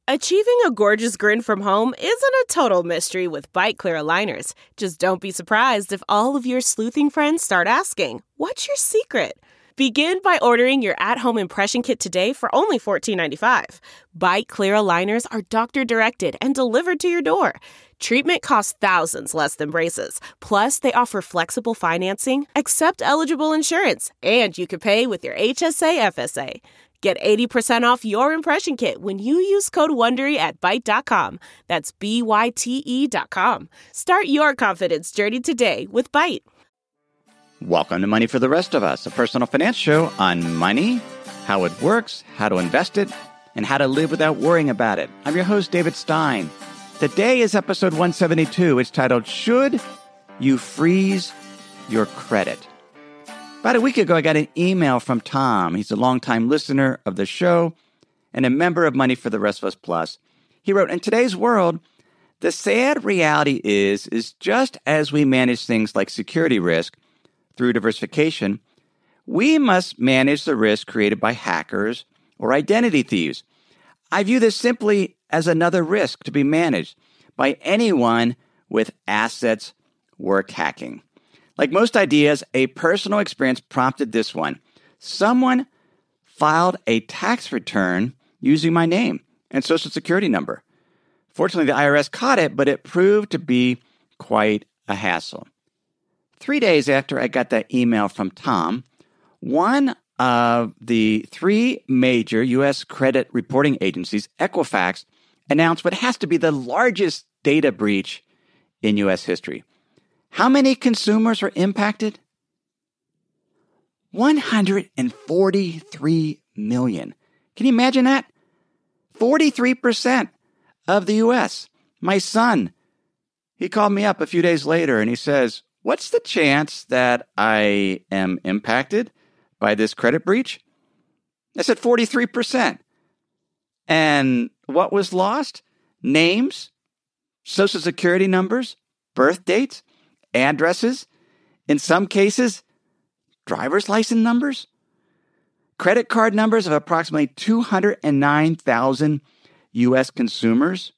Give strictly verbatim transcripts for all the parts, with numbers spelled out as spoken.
Achieving a gorgeous grin from home isn't a total mystery with Byte Clear aligners. Just don't be surprised if all of your sleuthing friends start asking, "What's your secret?" Begin by ordering your at-home impression kit today for only fourteen ninety-five. Byte Clear aligners are doctor-directed and delivered to your door. Treatment costs thousands less than braces. Plus, they offer flexible financing, accept eligible insurance, and you can pay with your H S A F S A. Get eighty percent off your impression kit when you use code WONDERY at Byte dot com. That's B Y T E dot com. Start your confidence journey today with Byte. Welcome to Money for the Rest of Us, a personal finance show on money, how it works, how to invest it, and how to live without worrying about it. I'm your host, David Stein. Today is episode one seventy-two. It's titled, Should You Freeze Your Credit? About a week ago, I got an email from Tom. He's a longtime listener of the show and a member of Money for the Rest of Us Plus. He wrote, in today's world, the sad reality is, is just as we manage things like security risk through diversification, we must manage the risk created by hackers or identity thieves. I view this simply as another risk to be managed by anyone with assets worth hacking. Like most ideas, a personal experience prompted this one. Someone filed a tax return using my name and social security number. Fortunately, the I R S caught it, but it proved to be quite a hassle. Three days after I got that email from Tom, one of the three major U S credit reporting agencies, Equifax, announced what has to be the largest data breach in U S history. How many consumers were impacted? one hundred forty-three million. Can you imagine that? forty-three percent of the U S. My son, he called me up a few days later and he says, what's the chance that I am impacted by this credit breach? I said forty-three percent. And what was lost? Names, social security numbers, birth dates, addresses, in some cases, driver's license numbers, credit card numbers of approximately two hundred nine thousand U S consumers.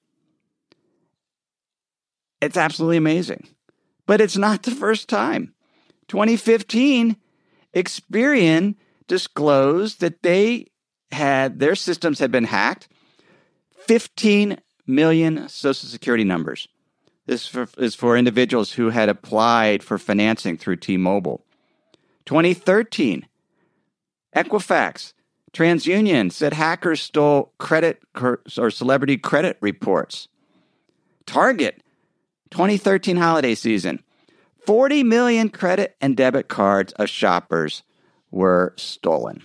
It's absolutely amazing. But it's not the first time. twenty fifteen, Experian disclosed that they had, their systems had been hacked, fifteen million social security numbers. This for, is for individuals who had applied for financing through T-Mobile. twenty thirteen, Equifax, TransUnion said hackers stole credit or celebrity credit reports. Target, twenty thirteen holiday season, forty million credit and debit cards of shoppers were stolen.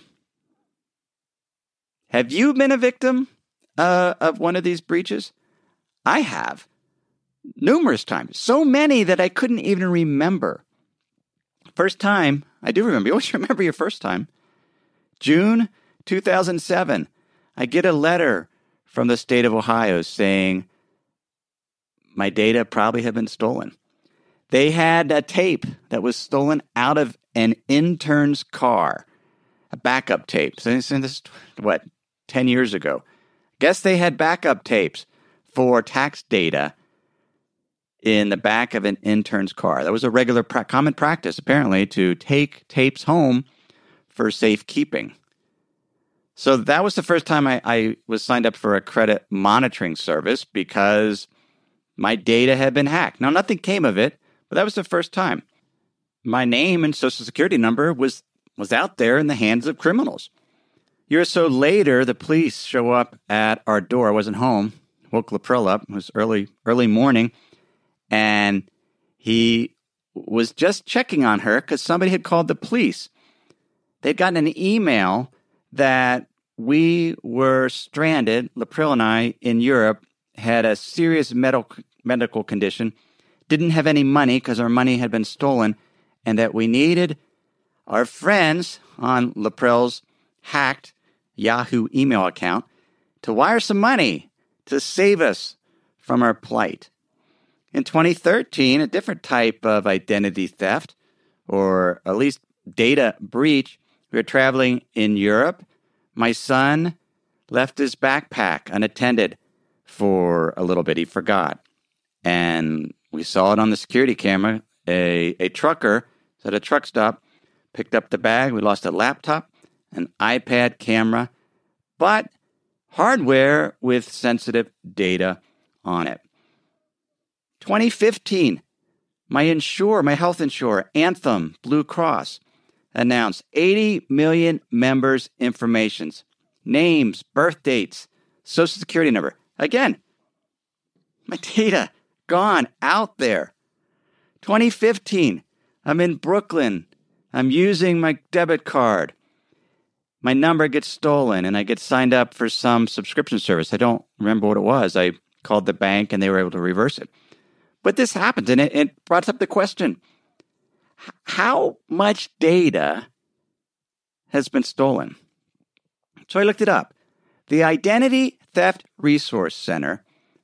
Have you been a victim uh, of one of these breaches? I have. Numerous times. So many that I couldn't even remember. First time, I do remember. You always remember your first time. June two thousand seven, I get a letter from the state of Ohio saying my data probably had been stolen. They had a tape that was stolen out of an intern's car, a backup tape. So this is, what, ten years ago. Guess they had backup tapes for tax data in the back of an intern's car. That was a regular pra- common practice, apparently, to take tapes home for safekeeping. So that was the first time I, I was signed up for a credit monitoring service because my data had been hacked. Now, nothing came of it, but that was the first time. My name and social security number was, was out there in the hands of criminals. A year or so later, the police show up at our door. I wasn't home. Woke Lapril up. It was early, early morning. And he was just checking on her because somebody had called the police. They'd gotten an email that we were stranded, Lapril and I, in Europe, had a serious medical medical condition, didn't have any money because our money had been stolen, and that we needed our friends on Lapril's hacked Yahoo email account to wire some money to save us from our plight. In twenty thirteen, a different type of identity theft, or at least data breach, we were traveling in Europe. My son left his backpack unattended for a little bit. He forgot. And we saw it on the security camera. A, a trucker was at a truck stop, picked up the bag. We lost a laptop, an iPad camera, but hardware with sensitive data on it. twenty fifteen, my insurer, my health insurer, Anthem Blue Cross, announced eighty million members' informations, names, birth dates, social security number. Again, my data gone out there. twenty fifteen, I'm in Brooklyn. I'm using my debit card. My number gets stolen and I get signed up for some subscription service. I don't remember what it was. I called the bank and they were able to reverse it. But this happened, and it, it brought up the question, how much data has been stolen? So I looked it up. The Identity Theft Resource Center,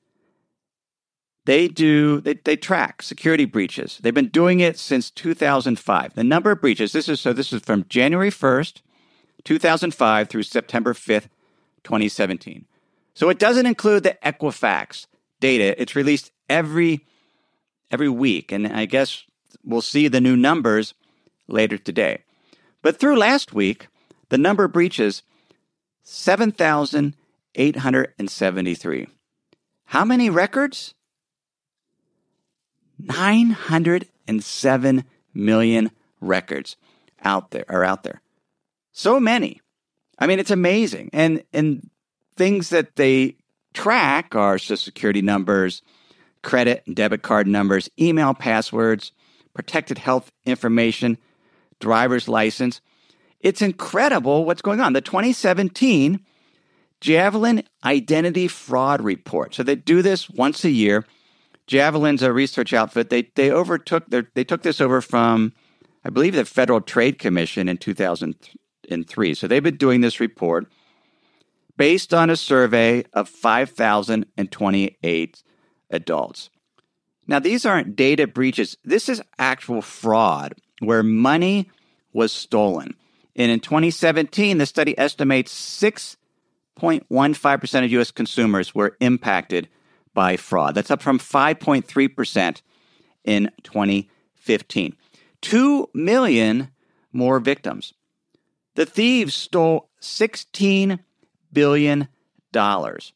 they do, they, they track security breaches. They've been doing it since two thousand five. The number of breaches, this is so this is from January first, two thousand five through September fifth, twenty seventeen. So it doesn't include the Equifax data. It's released every every week, and I guess we'll see the new numbers later today. But through last week, the number of breaches, seven thousand eight hundred seventy-three. How many records? nine hundred seven million records out there are out there. So many. I mean, it's amazing. And and things that they track are social security numbers, credit and debit card numbers, email passwords, protected health information, driver's license. It's incredible what's going on. The twenty seventeen Javelin Identity Fraud Report. So they do this once a year. Javelin's a research outfit. They they overtook their, they took this over from, I believe, the Federal Trade Commission in two thousand three. So they've been doing this report based on a survey of five thousand twenty-eight adults. Now, these aren't data breaches. This is actual fraud where money was stolen. And in twenty seventeen, the study estimates six point one five percent of U S consumers were impacted by fraud. That's up from five point three percent in twenty fifteen. Two million more victims. The thieves stole sixteen billion dollars.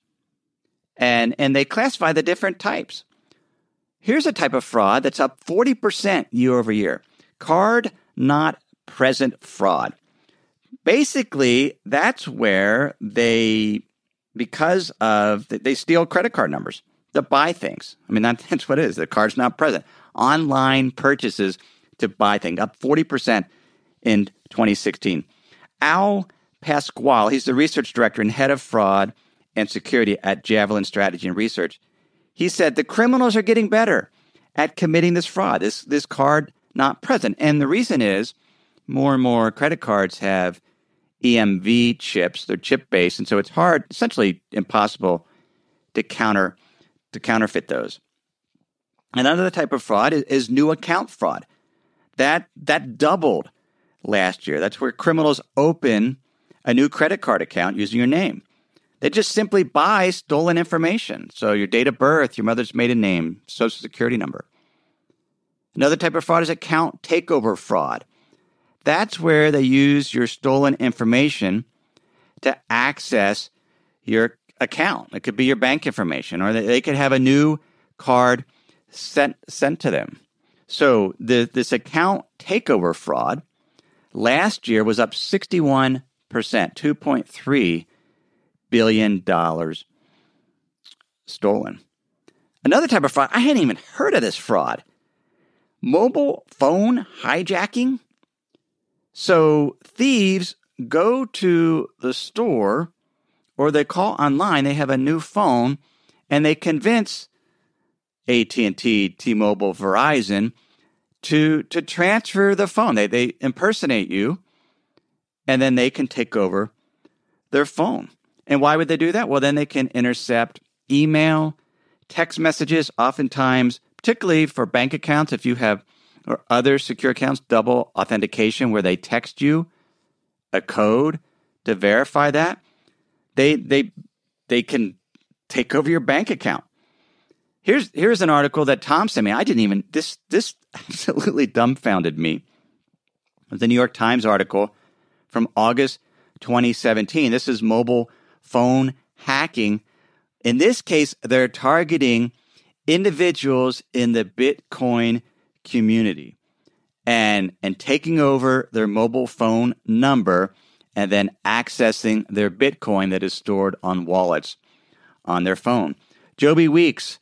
And, and they classify the different types. Here's a type of fraud that's up forty percent year over year. Card not present fraud. Basically, that's where they, because of, they steal credit card numbers to buy things. I mean, that, that's what it is. The card's not present. Online purchases to buy things, up forty percent in twenty sixteen. Al Pasquale, he's the research director and head of fraud and security at Javelin Strategy and Research. He said the criminals are getting better at committing this fraud, this, this card not present. And the reason is more and more credit cards have E M V chips. They're chip-based, and so it's hard, essentially impossible to counter to counterfeit those. Another type of fraud is, is new account fraud. That that doubled last year. That's where criminals open a new credit card account using your name. They just simply buy stolen information. So your date of birth, your mother's maiden name, social security number. Another type of fraud is account takeover fraud. That's where they use your stolen information to access your account. It could be your bank information, or they could have a new card sent sent to them. So the, this account takeover fraud last year was up sixty-one percent, two point three billion dollars stolen. Another type of fraud, I hadn't even heard of this fraud. Mobile phone hijacking. So thieves go to the store or they call online, they have a new phone, and they convince A T and T, T-Mobile, Verizon to, to transfer the phone. They, they impersonate you, and then they can take over their phone. And why would they do that? Well, then they can intercept email, text messages, oftentimes, particularly for bank accounts, if you have or other secure accounts, double authentication where they text you a code to verify that. They they they can take over your bank account. Here's here's an article that Tom sent me. I didn't even, this this absolutely dumbfounded me. It was the New York Times article from August twenty seventeen. This is mobile phone hacking. In this case, they're targeting individuals in the Bitcoin community and, and taking over their mobile phone number and then accessing their Bitcoin that is stored on wallets on their phone. Joby Weeks,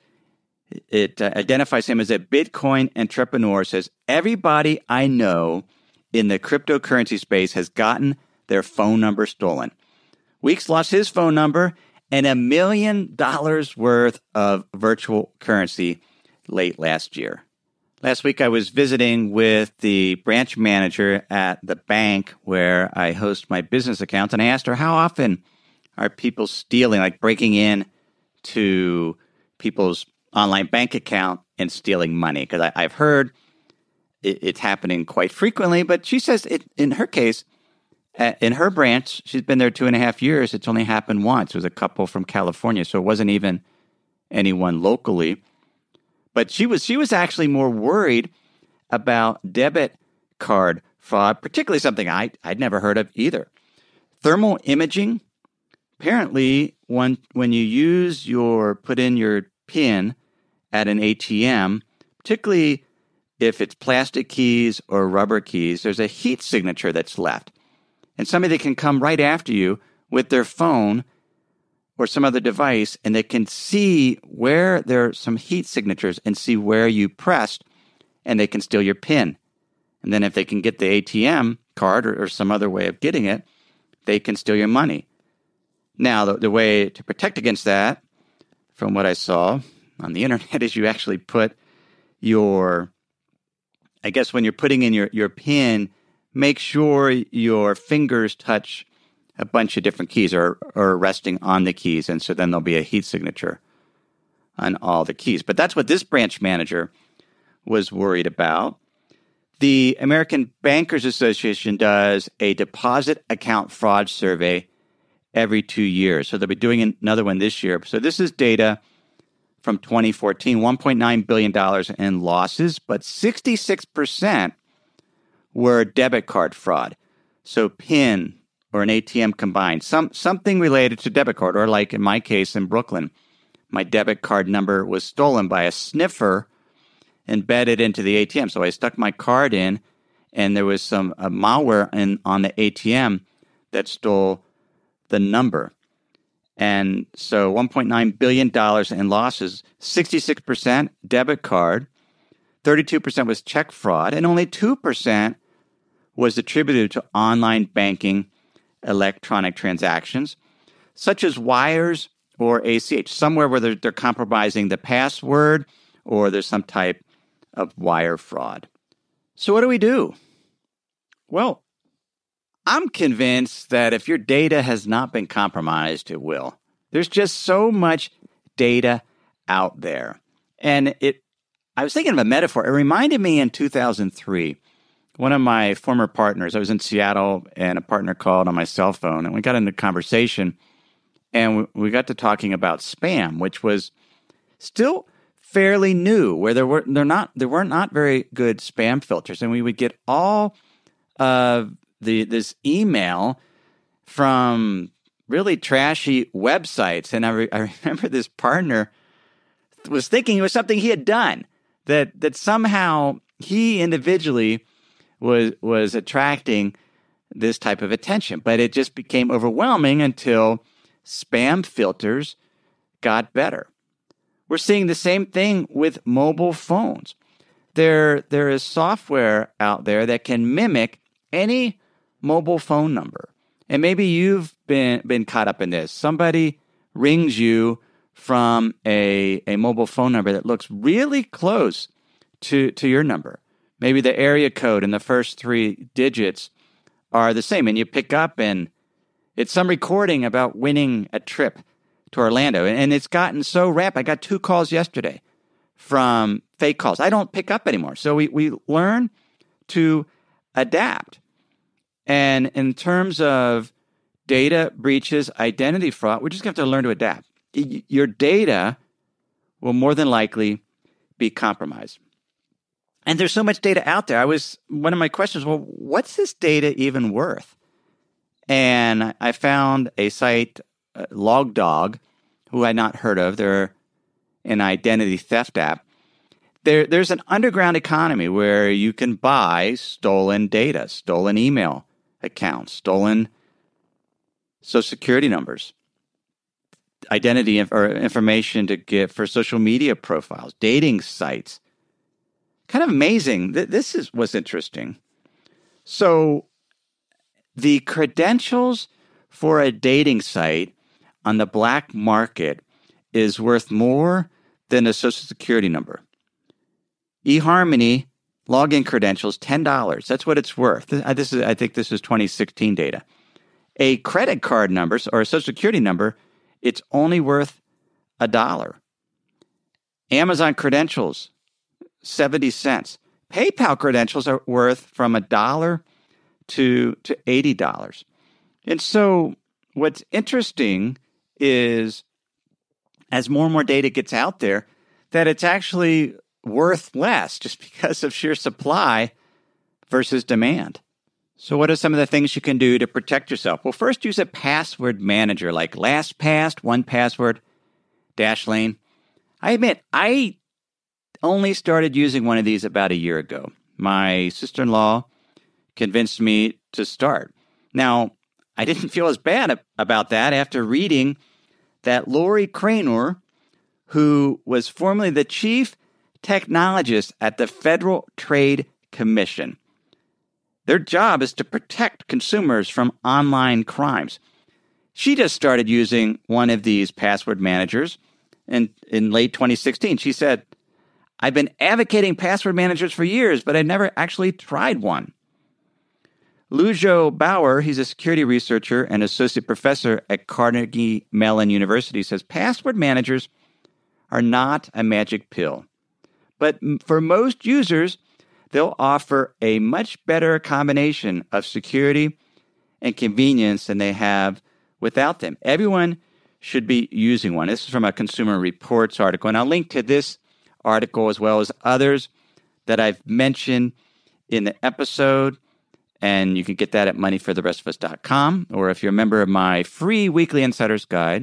it uh, identifies him as a Bitcoin entrepreneur, says, everybody I know in the cryptocurrency space has gotten their phone number stolen. Weeks lost his phone number and a million dollars worth of virtual currency late last year. Last week, I was visiting with the branch manager at the bank where I host my business accounts, and I asked her, how often are people stealing, like breaking in to people's online bank account and stealing money? Because I've heard it, it's happening quite frequently, but she says it, in her case, uh, in her branch, she's been there two and a half years. It's only happened once. It was a couple from California, so it wasn't even anyone locally. But she was she was actually more worried about debit card fraud, particularly something I, I'd never heard of either. Thermal imaging. Apparently, when, when you use your, put in your PIN at an A T M, particularly if it's plastic keys or rubber keys, there's a heat signature that's left. And somebody can come right after you with their phone or some other device, and they can see where there are some heat signatures and see where you pressed, and they can steal your PIN. And then if they can get the A T M card or, or some other way of getting it, they can steal your money. Now, the, the way to protect against that, from what I saw on the internet, is you actually put your, I guess when you're putting in your, your PIN, make sure your fingers touch a bunch of different keys or, or resting on the keys. And so then there'll be a heat signature on all the keys. But that's what this branch manager was worried about. The American Bankers Association does a deposit account fraud survey every two years. So they'll be doing another one this year. So this is data from twenty fourteen, one point nine billion dollars in losses, but sixty-six percent were debit card fraud. So PIN or an A T M combined, some something related to debit card, or like in my case in Brooklyn, my debit card number was stolen by a sniffer embedded into the A T M. So I stuck my card in, and there was some uh, malware in, on the A T M that stole the number. And so one point nine billion dollars in losses, sixty-six percent debit card, thirty-two percent was check fraud, and only two percent was attributed to online banking electronic transactions, such as wires or A C H, somewhere where they're, they're compromising the password or there's some type of wire fraud. So what do we do? Well, I'm convinced that if your data has not been compromised, it will. There's just so much data out there. And it, I was thinking of a metaphor. It reminded me in two thousand three, one of my former partners, I was in Seattle and a partner called on my cell phone and we got into conversation and we got to talking about spam, which was still fairly new, where there were they're not there were not very good spam filters, and we would get all of the this email from really trashy websites. And I, re, I remember this partner was thinking it was something he had done, that that somehow he individually was was attracting this type of attention, but it just became overwhelming until spam filters got better. We're seeing the same thing with mobile phones. There, there is software out there that can mimic any mobile phone number. And maybe you've been been caught up in this. Somebody rings you from a, a mobile phone number that looks really close to, to your number. Maybe the area code and the first three digits are the same, and you pick up and it's some recording about winning a trip to Orlando. And it's gotten so rampant. I got two calls yesterday from fake calls. I don't pick up anymore. So we, we learn to adapt. And in terms of data breaches, identity fraud, we're just going to have to learn to adapt. y- your data will more than likely be compromised. And there's so much data out there. I was, one of my questions, well, what's this data even worth? And I found a site, uh, LogDog, who I'd not heard of. They're an identity theft app. There, there's an underground economy where you can buy stolen data, stolen email accounts, stolen social security numbers, identity inf- or information to get for social media profiles, dating sites. Kind of amazing. This is what's interesting. So the credentials for a dating site on the black market is worth more than a social security number. eHarmony login credentials, ten dollars. That's what it's worth. This is, I think this is twenty sixteen data. A credit card number or a social security number, it's only worth a dollar. Amazon credentials, seventy cents. PayPal credentials are worth from a dollar to to eighty dollars. And so what's interesting is as more and more data gets out there, that it's actually worth less just because of sheer supply versus demand. So what are some of the things you can do to protect yourself? Well, first use a password manager like LastPass, one password, Dashlane. I admit, I only started using one of these about a year ago. My sister-in-law convinced me to start. Now, I didn't feel as bad about that after reading that Lori Cranor, who was formerly the chief technologist at the Federal Trade Commission. Their job is to protect consumers from online crimes. She just started using one of these password managers in, in late twenty sixteen. She said, I've been advocating password managers for years, but I never actually tried one. Lujo Bauer, he's a security researcher and associate professor at Carnegie Mellon University, says password managers are not a magic pill. But for most users, they'll offer a much better combination of security and convenience than they have without them. Everyone should be using one. This is from a Consumer Reports article, and I'll link to this article as well as others that I've mentioned in the episode. And you can get that at money for the rest of us dot com. Or if you're a member of my free weekly Insider's Guide,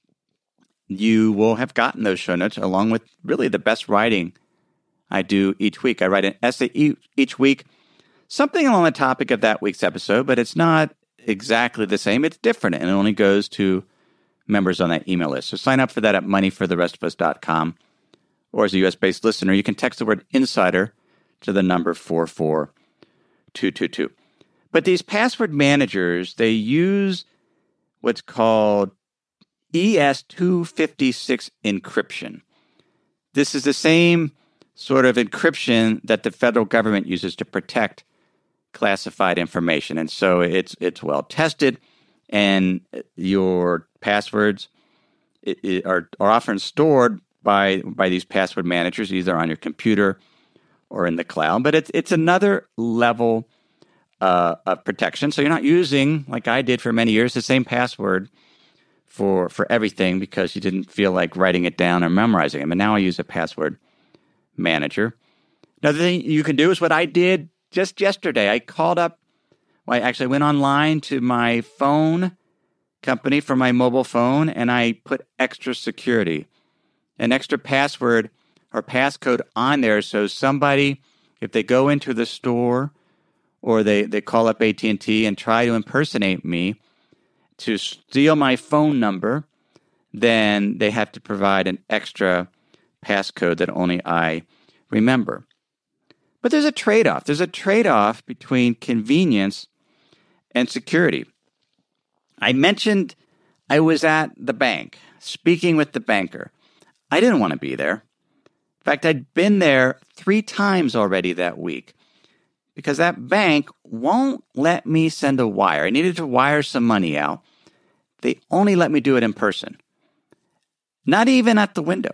you will have gotten those show notes along with really the best writing I do each week. I write an essay each week, something along the topic of that week's episode, but it's not exactly the same. It's different, and it only goes to members on that email list. So sign up for that at money for the rest of us dot com. Or as a U S-based listener, you can text the word insider to the number four four two two two. But these password managers, they use what's called E S two fifty-six encryption. This is the same sort of encryption that the federal government uses to protect classified information. And so it's it's well tested, and your passwords are, are often stored by by these password managers, either on your computer or in the cloud. But it's it's another level uh, of protection. So you're not using, like I did for many years, the same password for for everything because you didn't feel like writing it down or memorizing it. But now I use a password manager. Another thing you can do is what I did just yesterday. I called up, well, I actually went online to my phone company for my mobile phone, and I put extra security, an extra password or passcode on there. So somebody, if they go into the store or they, they call up A T and T and try to impersonate me to steal my phone number, then they have to provide an extra passcode that only I remember. But there's a trade-off. There's a trade-off between convenience and security. I mentioned I was at the bank, speaking with the banker. I didn't want to be there. In fact, I'd been there three times already that week because that bank won't let me send a wire. I needed to wire some money out. They only let me do it in person. Not even at the window.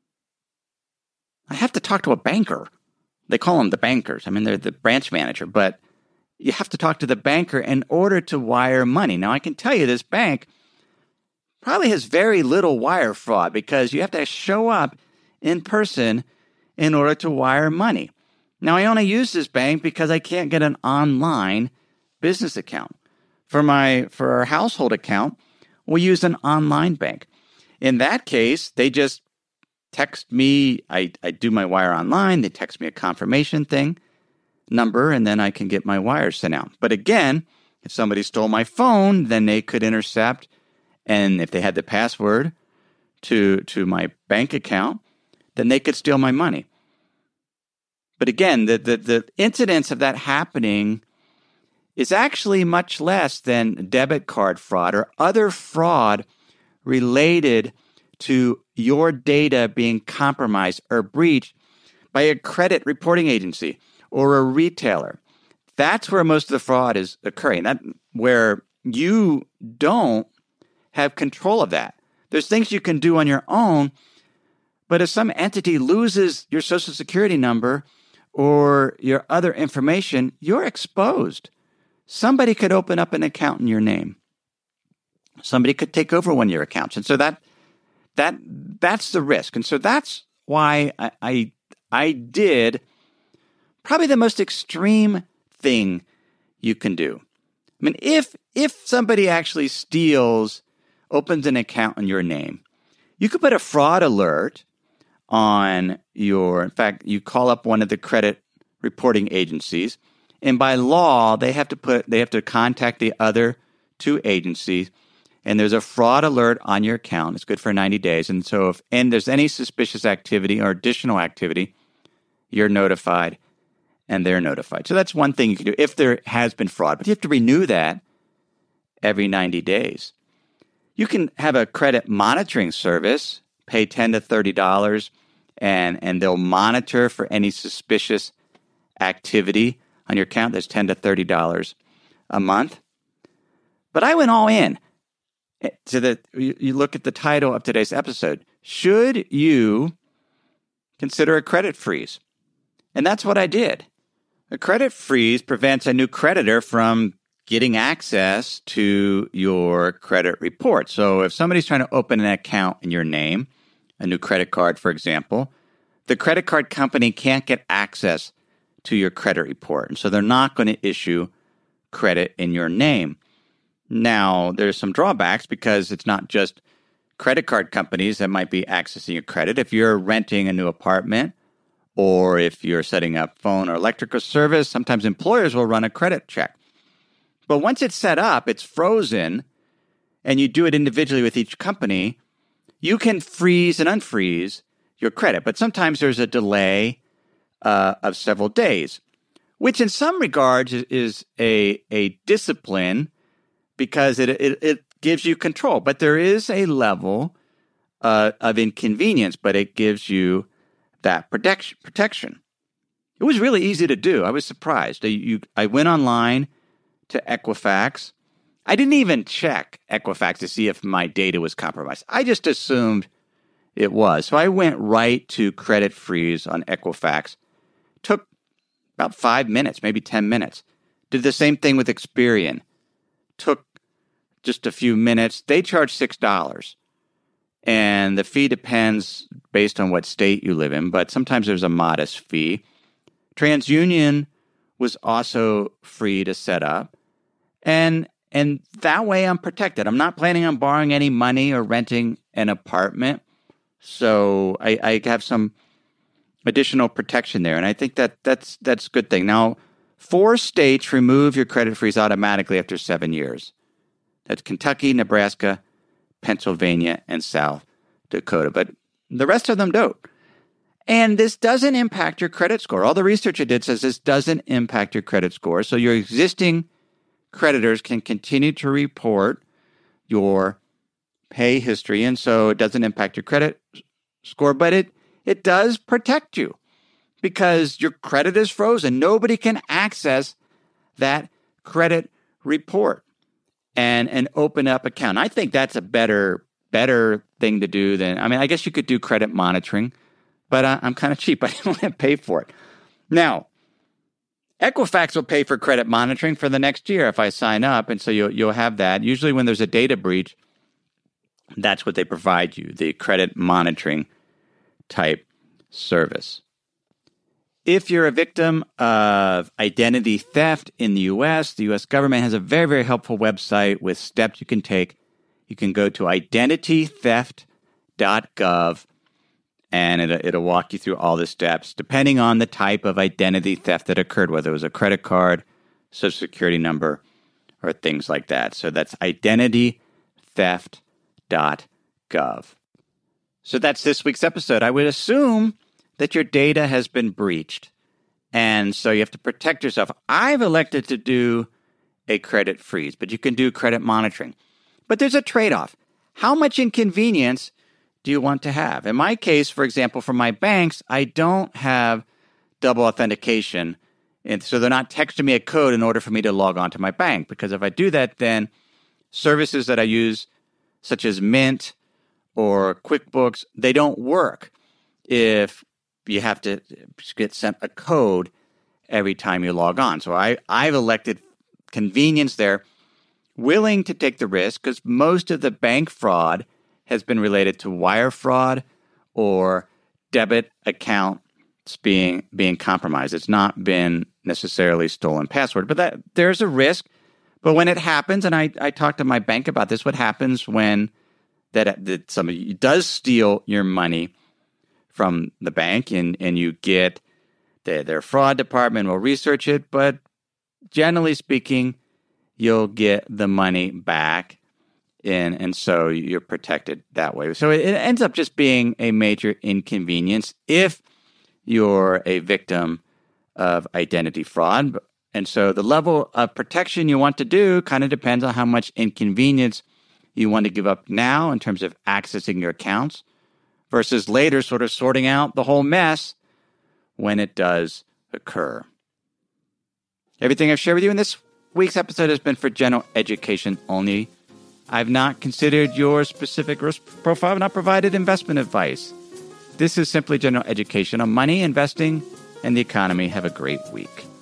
I have to talk to a banker. They call them the bankers. I mean, they're the branch manager, but you have to talk to the banker in order to wire money. Now, I can tell you this bank probably has very little wire fraud because you have to show up in person in order to wire money. Now, I only use this bank because I can't get an online business account. For my for our household account, we use an online bank. In that case, they just text me. I, I do my wire online. They text me a confirmation thing, number, and then I can get my wires sent out. But again, if somebody stole my phone, then they could intercept. And if they had the password to, to my bank account, then they could steal my money. But again, the, the, the incidence of that happening is actually much less than debit card fraud or other fraud related to your data being compromised or breached by a credit reporting agency or a retailer. That's where most of the fraud is occurring. That where you don't have control of that. There's things you can do on your own, but if some entity loses your social security number or your other information, you're exposed. Somebody could open up an account in your name. Somebody could take over one of your accounts. And so that that that's the risk. And so that's why I I, I did probably the most extreme thing you can do. I mean, if if somebody actually steals, opens an account in your name, you could put a fraud alert on your, in fact, you call up one of the credit reporting agencies, and by law, they have to put, they have to contact the other two agencies, and there's a fraud alert on your account. It's good for ninety days. And so if, and there's any suspicious activity or additional activity, you're notified and they're notified. So that's one thing you can do if there has been fraud, but you have to renew that every ninety days. You can have a credit monitoring service, pay ten to thirty dollars, and, and they'll monitor for any suspicious activity on your account. That's ten to thirty dollars a month. But I went all in. So that you, you look at the title of today's episode. Should you consider a credit freeze? And that's what I did. A credit freeze prevents a new creditor from getting access to your credit report. So if somebody's trying to open an account in your name, a new credit card, for example, the credit card company can't get access to your credit report. And so they're not going to issue credit in your name. Now, there's some drawbacks because it's not just credit card companies that might be accessing your credit. If you're renting a new apartment or if you're setting up phone or electrical service, sometimes employers will run a credit check. But once it's set up, it's frozen, and you do it individually with each company, you can freeze and unfreeze your credit. But sometimes there's a delay uh, of several days, which in some regards is a, a discipline because it, it, it gives you control. But there is a level uh, of inconvenience, but it gives you that protection. protection. It was really easy to do. I was surprised. I, you, I went online to Equifax. I didn't even check Equifax to see if my data was compromised. I just assumed it was. So I went right to credit freeze on Equifax. Took about five minutes, maybe ten minutes. Did the same thing with Experian. Took just a few minutes. They charge six dollars. And the fee depends based on what state you live in, but sometimes there's a modest fee. TransUnion was also free to set up. And and that way I'm protected. I'm not planning on borrowing any money or renting an apartment. So I, I have some additional protection there. And I think that that's that's a good thing. Now, four states remove your credit freeze automatically after seven years. That's Kentucky, Nebraska, Pennsylvania, and South Dakota. But the rest of them don't. And this doesn't impact your credit score. All the research I did says this doesn't impact your credit score. So your existing creditors can continue to report your pay history, and so it doesn't impact your credit score, but it, it does protect you because your credit is frozen. Nobody can access that credit report and, and open up account. I think that's a better, better thing to do than, I mean, I guess you could do credit monitoring, but I, I'm kind of cheap. I don't want to pay for it. Now, Equifax will pay for credit monitoring for the next year if I sign up, and so you'll, you'll have that. Usually when there's a data breach, That's what they provide you, the credit monitoring type service. If you're a victim of identity theft in the U S, the U S government has a very, very helpful website with steps you can take. You can go to identity theft dot gov, and it'll, it'll walk you through all the steps, depending on the type of identity theft that occurred, whether it was a credit card, social security number, or things like that. So that's identity theft dot gov. So that's this week's episode. I would assume that your data has been breached, and so you have to protect yourself. I've elected to do a credit freeze, but you can do credit monitoring. But there's a trade-off. How much inconvenience do you want to have? In my case, for example, for my banks, I don't have double authentication, and so they're not texting me a code in order for me to log on to my bank, because if I do that, then services that I use, such as Mint or QuickBooks, they don't work if you have to get sent a code every time you log on. So I, I've elected convenience there, willing to take the risk, because most of the bank fraud has been related to wire fraud or debit accounts being being compromised. It's not been necessarily stolen password, but that there's a risk. But when it happens, and I, I talked to my bank about this, what happens when that, that somebody does steal your money from the bank, and, and you get the, their fraud department will research it, but generally speaking, you'll get the money back, and, and so you're protected that way. So it, it ends up just being a major inconvenience if you're a victim of identity fraud. And so the level of protection you want to do kind of depends on how much inconvenience you want to give up now in terms of accessing your accounts versus later sort of sorting out the whole mess when it does occur. Everything I've shared with you in this week's episode has been for general education only. I've not considered your specific risk profile. I've not provided investment advice. This is simply general education on money, investing, and the economy. Have a great week.